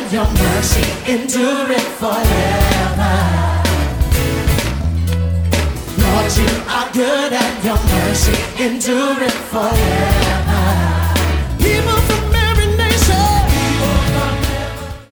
and your mercy endure it forever. Lord, you are good and your mercy endure it forever.